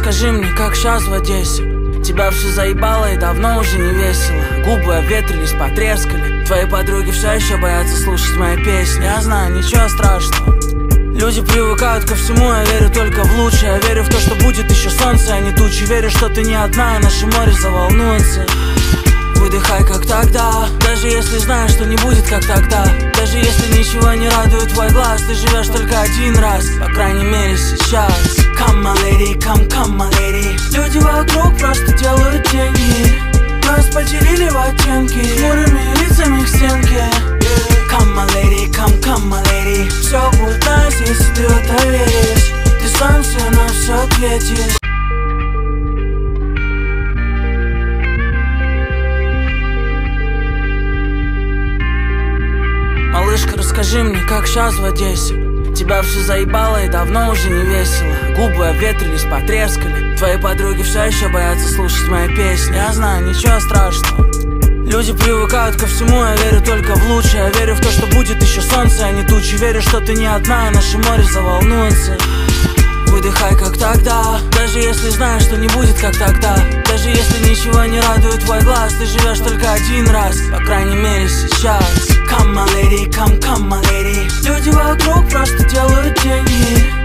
расскажи мне, как сейчас в Одессе? Тебя все заебало и давно уже не весело. Губы обветрились, потрескали. Твои подруги все еще боятся слушать мои песни. Я знаю, ничего страшного. Люди привыкают ко всему, я верю только в лучшее. Я верю в то, что будет еще солнце, а не тучи. Верю, что ты не одна, и наше море заволнуется. Выдыхай, как тогда, даже если знаешь, что не будет, как тогда. Даже если ничего не радует твой глаз, ты живешь только один раз, по крайней мере сейчас. Come my lady, come my lady. Люди вокруг просто делают деньги. Нас поделили в оттенки, хмурыми лицами к стенке. Come my lady, come my lady. Все будет nice, если ты в это веришь. Ты сам себе на все ответишь. Малышка, расскажи мне, как сейчас в Одессе? Тебя все заебало и давно уже не весело. Губы обветрились, потрескали. Твои подруги все еще боятся слушать мои песни. Я знаю, ничего страшного. Люди привыкают ко всему, я верю только в лучшее. Я верю в то, что будет еще солнце, а не тучи. Верю, что ты не одна, и наше море заволнуется. Выдыхай, как тогда, даже если знаешь, что не будет, как тогда. Даже если ничего не радует твой глаз, ты живешь только один раз, по крайней мере сейчас. Come my lady, come my lady. Люди вокруг просто делают деньги.